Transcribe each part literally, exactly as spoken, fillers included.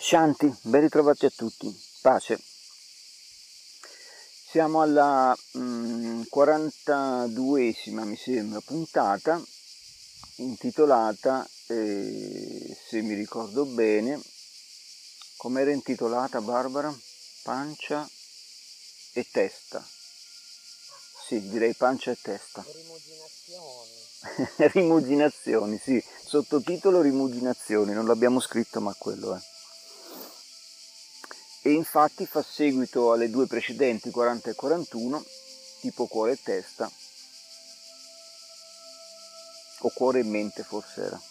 Shanti, ben ritrovati a tutti, pace. Siamo alla mm, quarantaduesima, mi sembra, puntata, intitolata, eh, se mi ricordo bene, com'era intitolata Barbara? Pancia e testa. Sì, direi pancia e testa. Rimuginazioni. Rimuginazioni, sì, sottotitolo Rimuginazioni, non l'abbiamo scritto ma quello è. E infatti fa seguito alle due precedenti, quaranta e quarantuno, tipo cuore e testa, o cuore e mente forse era.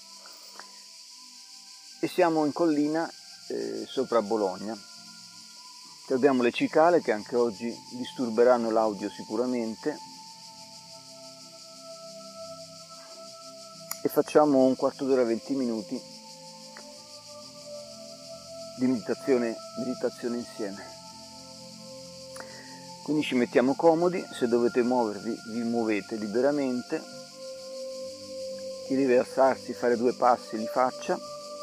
E siamo in collina eh, sopra Bologna. Abbiamo le cicale che anche oggi disturberanno l'audio sicuramente. E facciamo un quarto d'ora, venti minuti di meditazione, meditazione insieme. Quindi ci mettiamo comodi, se dovete muovervi vi muovete liberamente, chi deve alzarsi, fare due passi li faccia.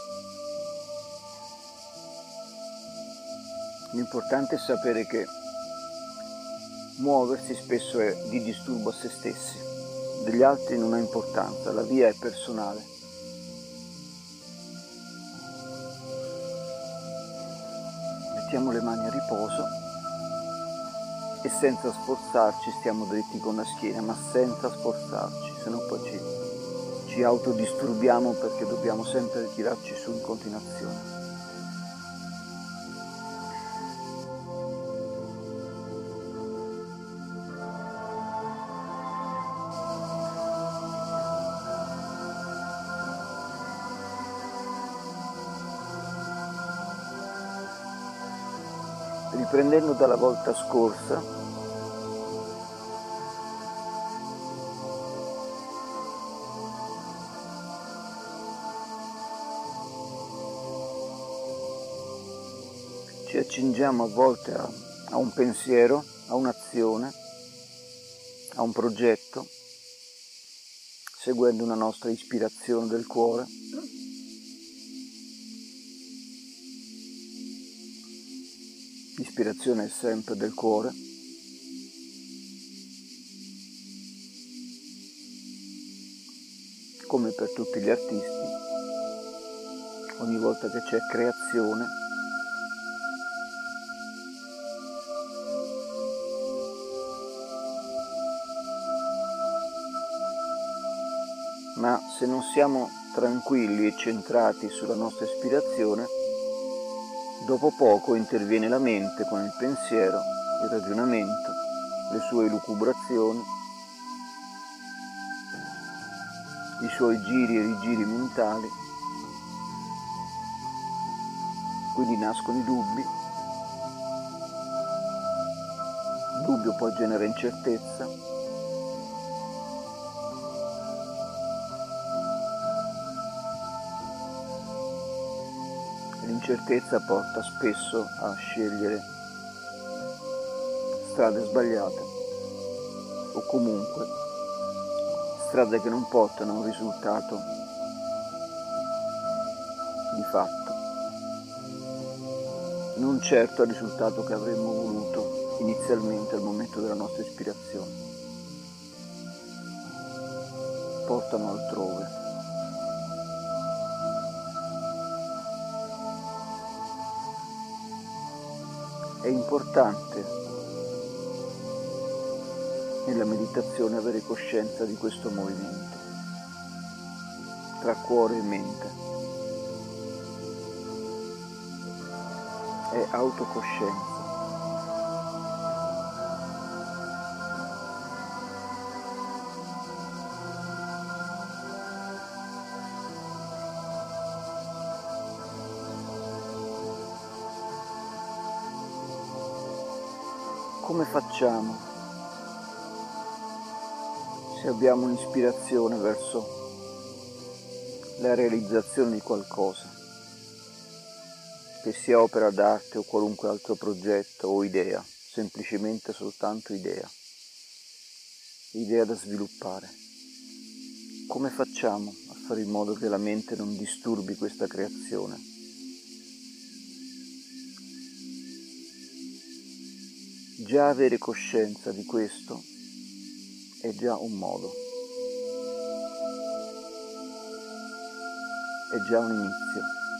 L'importante è sapere che muoversi spesso è di disturbo a se stessi, degli altri non ha importanza, la via è personale. Mettiamo le mani a riposo e senza sforzarci stiamo dritti con la schiena, ma senza sforzarci, se no poi ci, ci autodisturbiamo perché dobbiamo sempre tirarci su in continuazione. Riprendendo dalla volta scorsa, ci accingiamo a volte a, a un pensiero, a un'azione, a un progetto, seguendo una nostra ispirazione del cuore. L'ispirazione è sempre del cuore. Come per tutti gli artisti, ogni volta che c'è creazione, ma se non siamo tranquilli e centrati sulla nostra ispirazione, dopo poco interviene la mente con il pensiero, il ragionamento, le sue elucubrazioni, i suoi giri e rigiri mentali, quindi nascono i dubbi, il dubbio poi genera incertezza, e l'incertezza porta spesso a scegliere strade sbagliate o comunque strade che non portano a un risultato di fatto, non certo al risultato che avremmo voluto inizialmente al momento della nostra ispirazione, portano altrove. È importante nella meditazione avere coscienza di questo movimento tra cuore e mente. È autocoscienza. Come facciamo se abbiamo un'ispirazione verso la realizzazione di qualcosa, che sia opera d'arte o qualunque altro progetto o idea, semplicemente soltanto idea, idea da sviluppare? Come facciamo a fare in modo che la mente non disturbi questa creazione? Già avere coscienza di questo è già un modo, è già un inizio.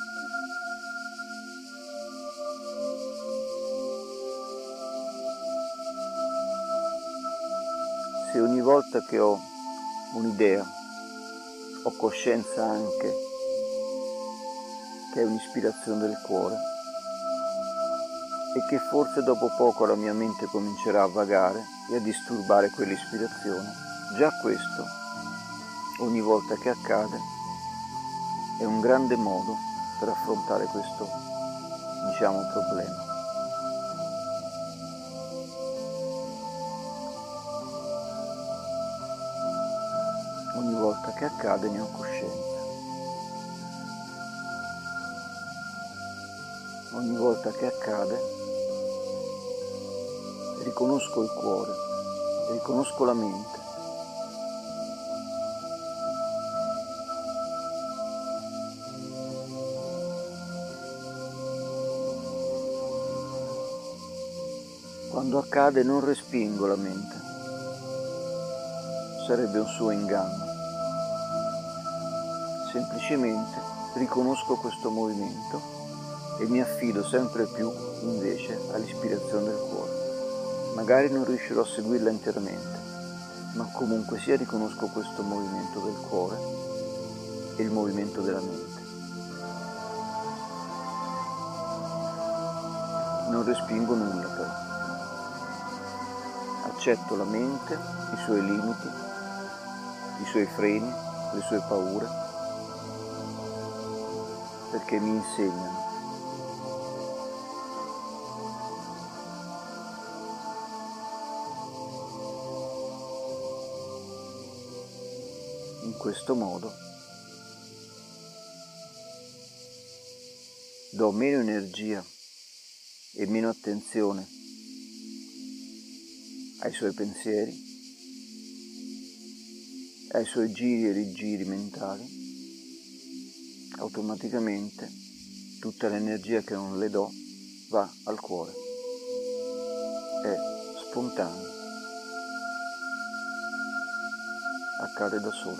Se ogni volta che ho un'idea ho coscienza anche che è un'ispirazione del cuore e che forse dopo poco la mia mente comincerà a vagare e a disturbare quell'ispirazione, già questo, ogni volta che accade, è un grande modo per affrontare questo, diciamo, problema. Ogni volta che accade ne ho coscienza. Ogni volta che accade riconosco il cuore, riconosco la mente. Quando accade non respingo la mente, sarebbe un suo inganno. Semplicemente riconosco questo movimento e mi affido sempre più invece all'ispirazione del cuore. Magari non riuscirò a seguirla interamente, ma comunque sia riconosco questo movimento del cuore e il movimento della mente. Non respingo nulla però. Accetto la mente, i suoi limiti, i suoi freni, le sue paure, perché mi insegnano. In questo modo do meno energia e meno attenzione ai suoi pensieri, ai suoi giri e rigiri mentali. Automaticamente tutta l'energia che non le do va al cuore. È spontaneo, accade da solo.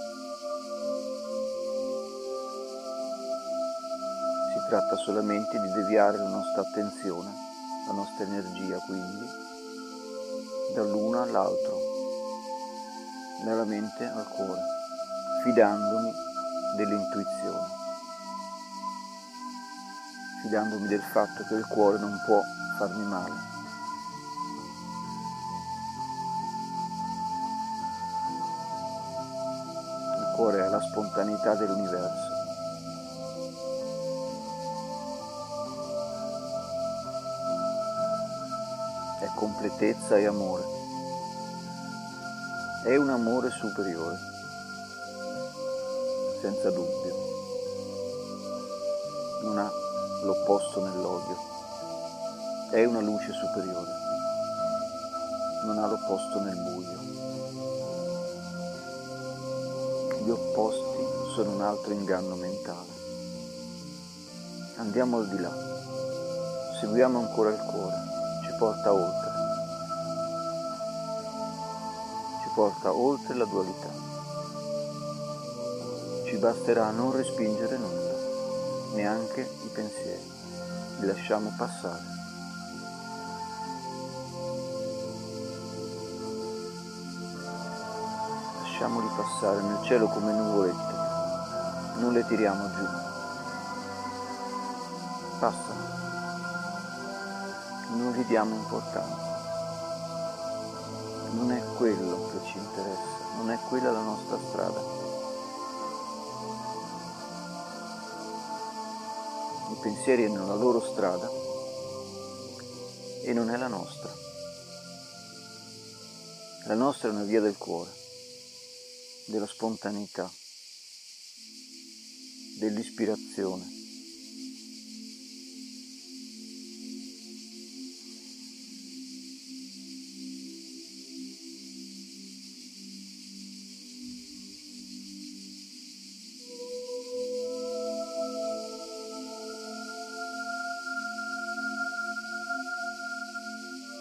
Si tratta solamente di deviare la nostra attenzione, la nostra energia quindi, dall'uno all'altro, dalla mente al cuore, fidandomi dell'intuizione, fidandomi del fatto che il cuore non può farmi male. Il cuore è la spontaneità dell'universo. È completezza e amore. È un amore superiore, senza dubbio. Non ha l'opposto nell'odio. È una luce superiore. Non ha l'opposto nel buio. Gli opposti sono un altro inganno mentale. Andiamo al di là. Seguiamo ancora il cuore. Ci porta oltre. Ci porta oltre la dualità. Ci basterà non respingere nulla, neanche i pensieri. Li lasciamo passare. Lasciamoli passare nel cielo come nuvolette. Non le tiriamo giù. Passano. Non gli diamo importanza. Non è quello che ci interessa, non è quella la nostra strada. I pensieri hanno la loro strada e non è la nostra. La nostra è una via del cuore, della spontaneità, dell'ispirazione.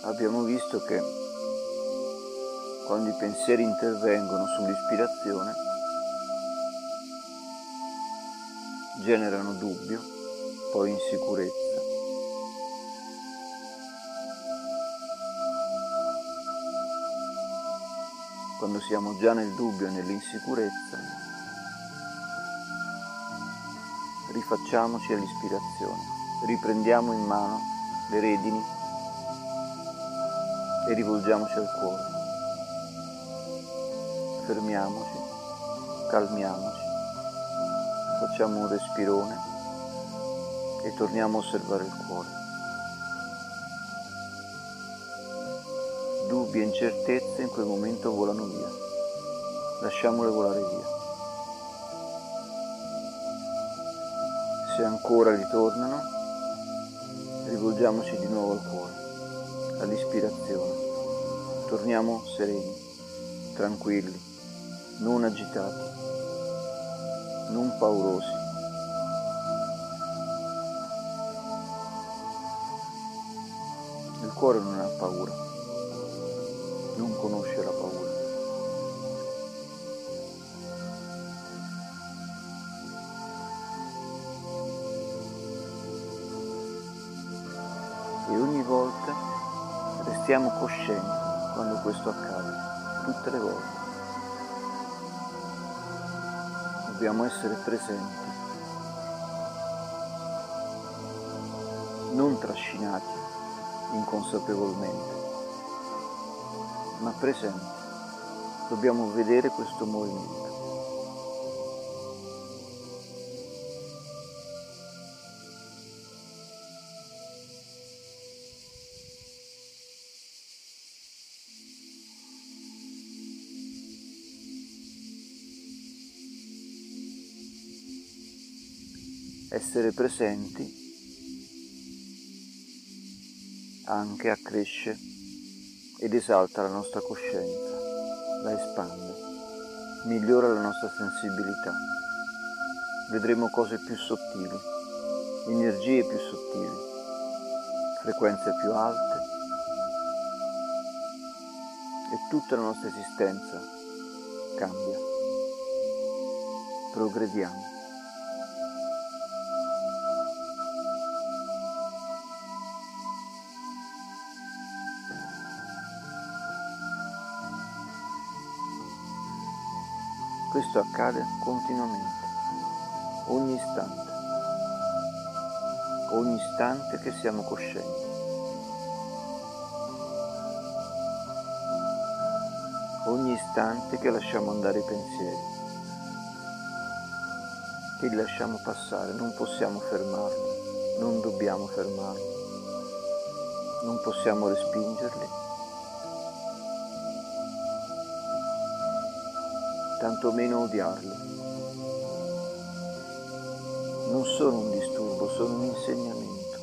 abbiamo visto che quando i pensieri intervengono sull'ispirazione generano dubbio, poi insicurezza. Quando siamo già nel dubbio e nell'insicurezza, rifacciamoci all'ispirazione, riprendiamo in mano le redini e rivolgiamoci al cuore. Fermiamoci, calmiamoci, facciamo un respirone e torniamo a osservare il cuore. Dubbi e incertezze in quel momento volano via, lasciamole volare via. Se ancora ritornano, rivolgiamoci di nuovo al cuore, all'ispirazione. Torniamo sereni, tranquilli, non agitati, non paurosi. Il cuore non ha paura, non conosce la paura. E ogni volta restiamo coscienti quando questo accade, tutte le volte. Dobbiamo essere presenti, non trascinati inconsapevolmente, ma presenti. Dobbiamo vedere questo movimento. Essere presenti anche accresce ed esalta la nostra coscienza, la espande, migliora la nostra sensibilità. Vedremo cose più sottili, energie più sottili, frequenze più alte e tutta la nostra esistenza cambia. Progrediamo. Questo accade continuamente, ogni istante, ogni istante che siamo coscienti. Ogni istante che lasciamo andare i pensieri, che li lasciamo passare, non possiamo fermarli, non dobbiamo fermarli, non possiamo respingerli, tantomeno odiarli. Non sono un disturbo, sono un insegnamento.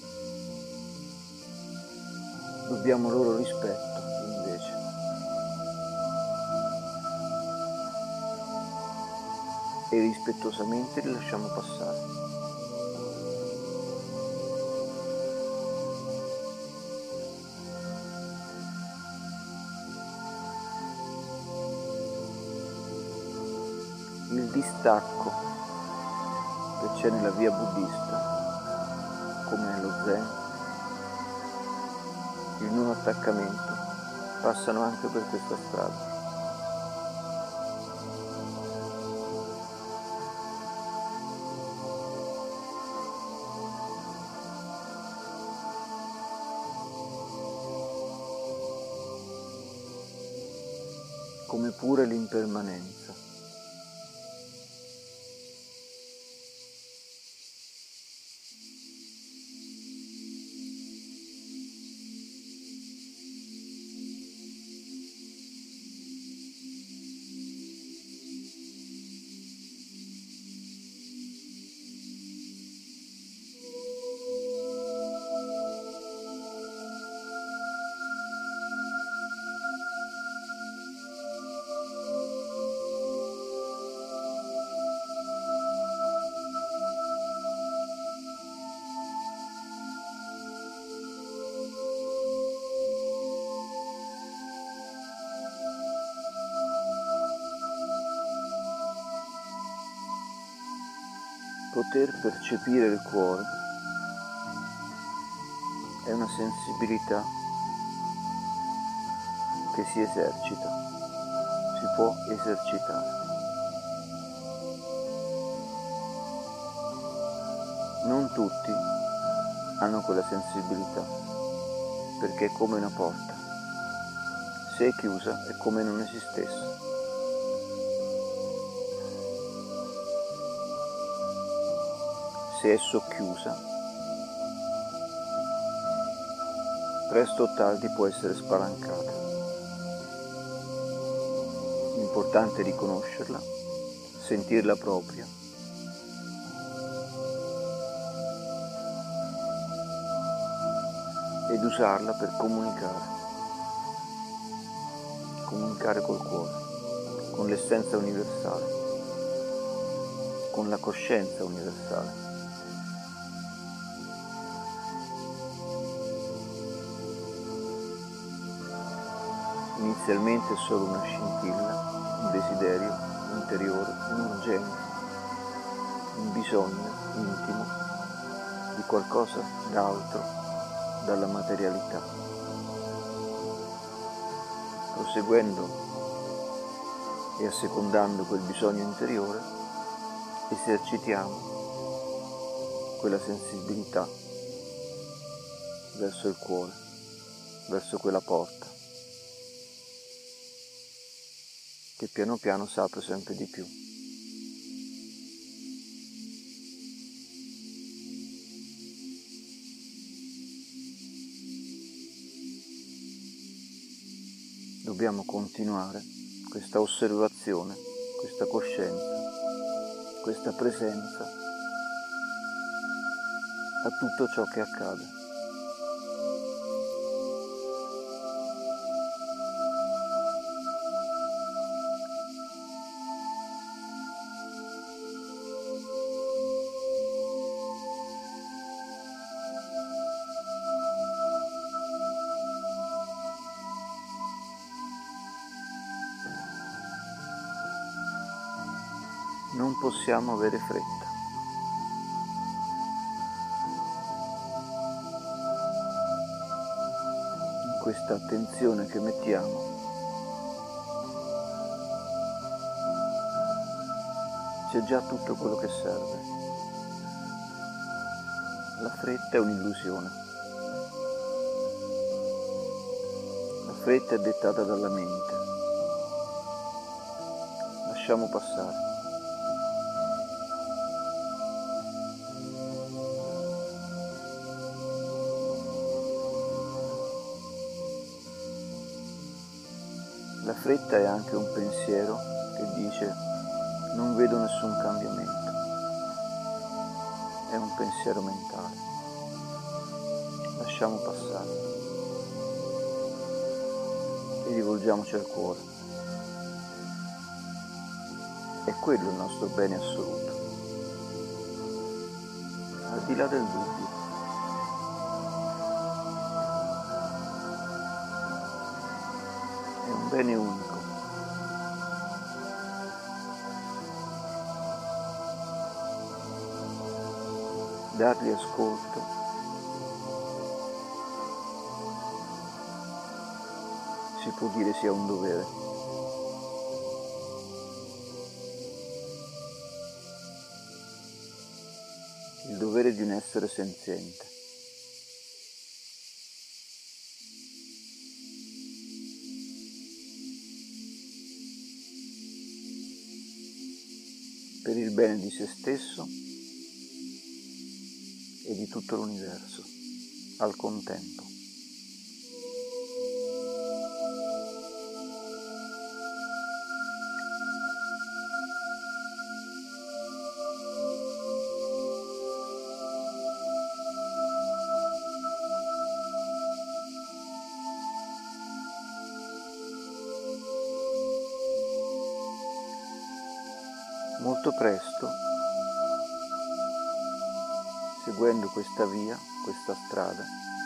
Dobbiamo loro rispetto, invece. E rispettosamente li lasciamo passare. Il distacco che c'è nella via buddista, come nello Zen, il non attaccamento, passano anche per questa strada. Come pure l'impermanenza. poter percepire il cuore è una sensibilità che si esercita, si può esercitare. Non tutti hanno quella sensibilità, perché è come una porta. Se è chiusa è come non esistesse. Se è socchiusa, presto o tardi può essere spalancata. L'importante è riconoscerla, sentirla propria ed usarla per comunicare, comunicare col cuore, con l'essenza universale, con la coscienza universale. Inizialmente è solo una scintilla, un desiderio interiore, un'urgenza, un bisogno intimo di qualcosa d'altro dalla materialità. Proseguendo e assecondando quel bisogno interiore, esercitiamo quella sensibilità verso il cuore, verso quella porta, che piano piano si apre sempre di più. Dobbiamo continuare questa osservazione, questa coscienza, questa presenza a tutto ciò che accade. Non possiamo avere fretta. In questa attenzione che mettiamo c'è già tutto quello che serve. La fretta è un'illusione. La fretta è dettata dalla mente. Lasciamo passare. La fretta è anche un pensiero che dice non vedo nessun cambiamento. È un pensiero mentale. Lasciamo passare e rivolgiamoci al cuore. È quello il nostro bene assoluto, al di là del dubbio. È un bene unico. Dargli ascolto si può dire sia un dovere. Il dovere di un essere senziente. Per il bene di se stesso e di tutto l'universo, al contempo. Molto presto, seguendo questa via, questa strada,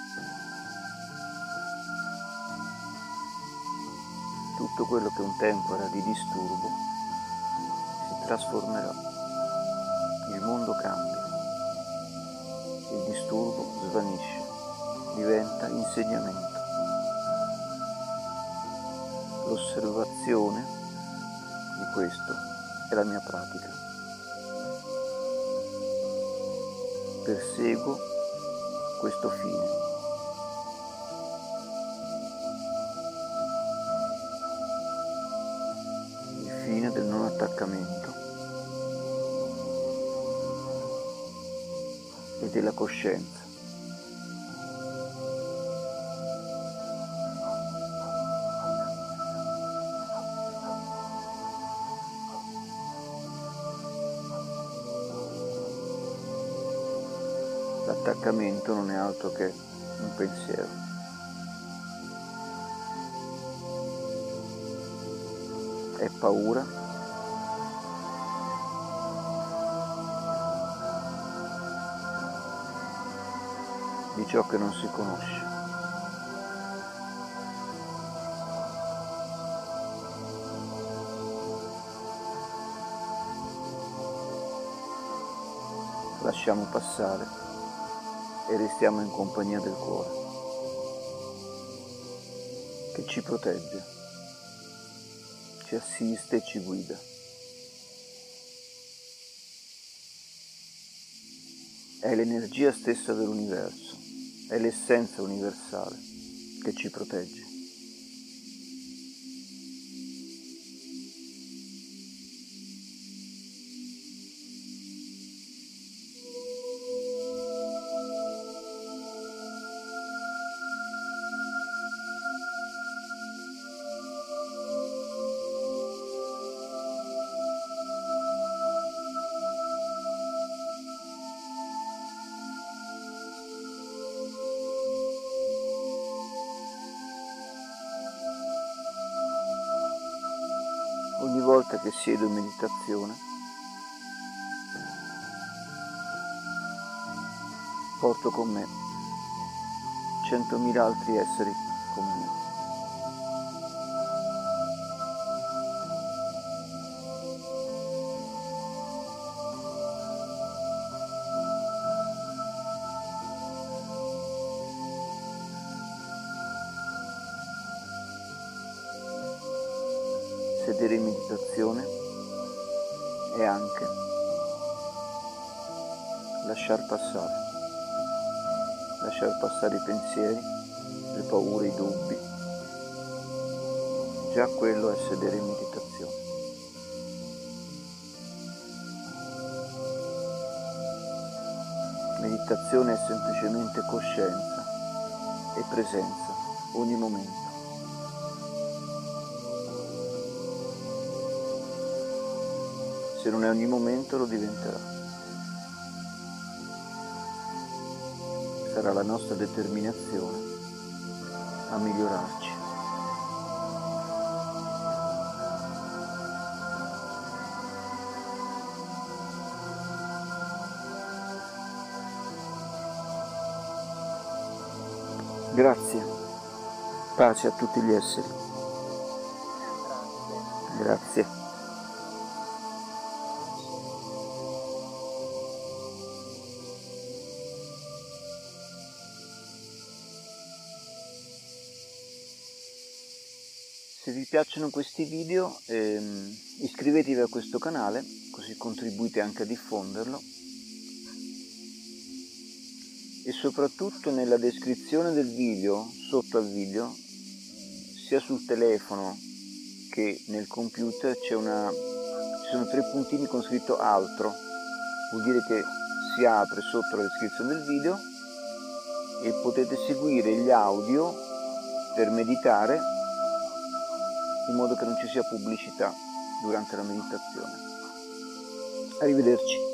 tutto quello che un tempo era di disturbo si trasformerà il mondo cambia, il disturbo svanisce, diventa insegnamento. L'osservazione di questo è la mia pratica. Perseguo questo fine. Il fine del non attaccamento e della coscienza. L'attaccamento non è altro che un pensiero. È paura di ciò che non si conosce. Lasciamo passare e restiamo in compagnia del cuore, che ci protegge, ci assiste e ci guida. È l'energia stessa dell'universo, è l'essenza universale che ci protegge. Ogni volta che siedo in meditazione porto con me centomila altri esseri come me. Sedere in meditazione è anche lasciar passare, lasciar passare i pensieri, le paure, i dubbi. Già quello è sedere in meditazione. Meditazione è semplicemente coscienza e presenza ogni momento. Se non è ogni momento, lo diventerà. Sarà la nostra determinazione a migliorarci. Grazie. Pace a tutti gli esseri. Grazie. Se vi piacciono questi video ehm, iscrivetevi a questo canale, così contribuite anche a diffonderlo, e soprattutto nella descrizione del video, sotto al video, sia sul telefono che nel computer c'è una, ci sono tre puntini con scritto altro, vuol dire che si apre sotto la descrizione del video e potete seguire gli audio per meditare, in modo che non ci sia pubblicità durante la meditazione. Arrivederci.